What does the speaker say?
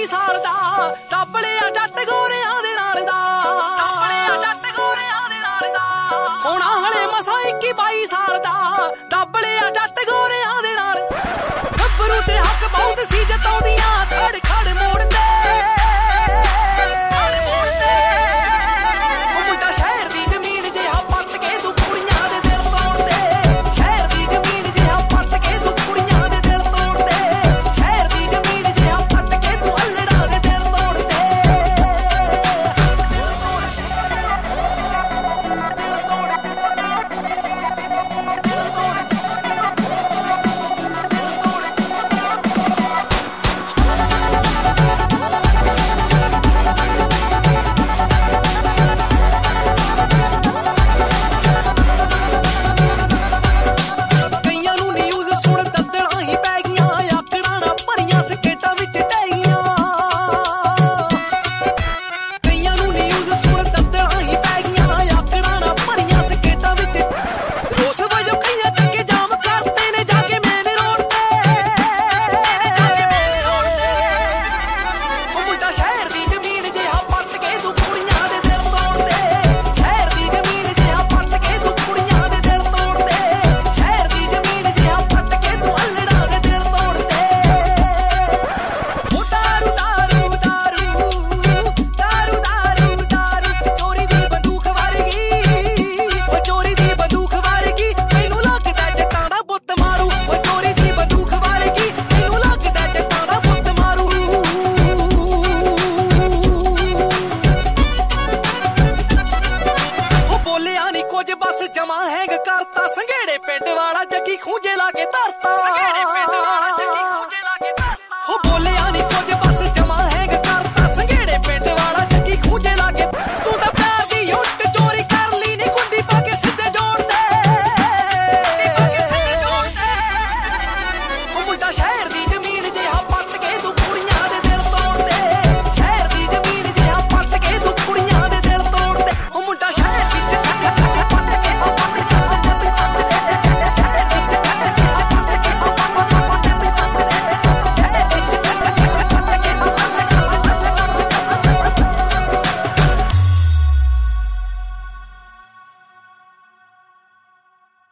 22 ਸਾਲ ਦਾ ਦੱਬ ਲਿਆ ਜੱਟ ਗੋਰਿਆਂ ਦੇ ਨਾਲ ਦਾ ਹੋਣਾ ਹਲੇ ਮਸਾਂ 21 22 ਸਾਲ ਦਾ ਦੱਬ ਲਿਆ ਜੱਟ ਗੋਰਿਆਂ ਦੇ ਨਾਲ ਗੱਭਰੂ ਤੇ ਹੱਕ ਬਹੁਤ ਸੀ ਜਤਾਉਂਦੀਆਂ ਖੜ ਖੜ ਮੋੜਦੇ ਉਹ ਮੁੰਡਾ ਸ਼ਹਿਰ ਦੀ ਜ਼ਮੀਨ ਜਿਹਾ ਪੱਟ ਕੇ ਤੂੰ ਕੁੜੀਆਂ ਦੇ ਦਿਲ ਤੋੜਦੇ ਸ਼ਹਿਰ ਦੀ ਜ਼ਮੀਨ ਜਿਹਾ ਪੱਟ ਕੇ ਤੂੰ ਕੁੜੀਆਂ ਦੇ ਦਿਲ ਤੋੜਦੇ ਸ਼ਹਿਰ ਦੀ ਜ਼ਮੀਨ ਜਿਹਾ ਪੱਟ ਕੇ ਤੂੰ ਅਲੜਾਂ ਦੇ ਦਿਲ ਤੋੜਦੇ ਕਈਆਂ ਨੂੰ ਨਿਊਜ਼ ਸੁਣ ਦੱਦੜਾਂ ਹੀ ਪੈ ਗਈਆਂ ਆਕੜਾਂ ਨਾ ਭਰੀਆਂ ਸਕੇਟਾਂ ਵਿੱਚ ਡੈਗੀਆਂ ਕਈਆਂ ਨੂੰ ਨਿਊਜ਼ ਸੁਣ ਦੱਦੜਾਂ ਹੀ ਪੈ ਗਈਆਂ ਆਕੜਾਂ ਨਾ ਭਰੀਆਂ ਸਕੇਟਾਂ ਵਿੱਚ ਉਸ ਵਜੋਂ ਕਈਆਂ ਚੱਕੇ ਜਾਮ ਕਰਤੇ ਨੇ ਜਾ ਕੇ ਮੇਨ ਰੋਡ ਤੇ ਉਹ ਮੁੰਡਾ ਸ਼ਹਿਰ ਦੀ ਜ਼ਮੀਨ ਜਿਹਾ ਪੱਟ ਕੇ ਤੂੰ ਕੁੜੀਆਂ ਦੇ ਦਿਲ ਤੋੜਦੇ ਸ਼ਹਿਰ ਦੀ ਜ਼ਮੀਨ ਜਿਹਾ ਪੱਟ ਕੇ ਤੂੰ ਕੁੜੀਆਂ ਦੇ ਦਿਲ ਤੋੜਦੇ ਸ਼ਹਿਰ ਦੀ ਜ਼ਮੀਨ ਜਿਹਾ ਪੱਟ ਕੇ ਤੂੰ ਅਲੜਾਂ ਦੇ ਦਿਲ ਤੋੜਦੇ ਉਹ ਦਾਰੂ ਦਾਰੂ ਦਾਰੂ ਦਾਰੂ ਦਾਰੂ ਦਾਰੂ ਚੋਰੀ ਦੀ ਬੰਦੂਕ ਵਰਗੀ ਉਹ ਚੋਰੀ ਦੀ ਬੰਦੂਕ ਵਰਗੀ ਮੈਨੂੰ ਲੱਗਦਾ ਜੱਟਾਂ ਦਾ ਬੁੱਤ ਮਾਰੂ ਉਹ ਚੋਰੀ ਦੀ ਬੰਦੂਕ ਵਰਗੀ ਮੈਨੂੰ ਲੱਗਦਾ ਜੱਟਾਂ ਦਾ ਬੁੱਤ ਮਾਰੂ ਉਹ ਬੋਲਿਆ ਨੀ ਕੁਝ ਬਸ ਜਮਾ ਹੈਂਗ ਕਰਤਾ ਸੰਘੇੜੇ ਪਿੰਡ ਵਾਲਾ ਜੱਗੀ ਖੂੰਜੇ ਲਾ ਕੇ ਧਰਤਾ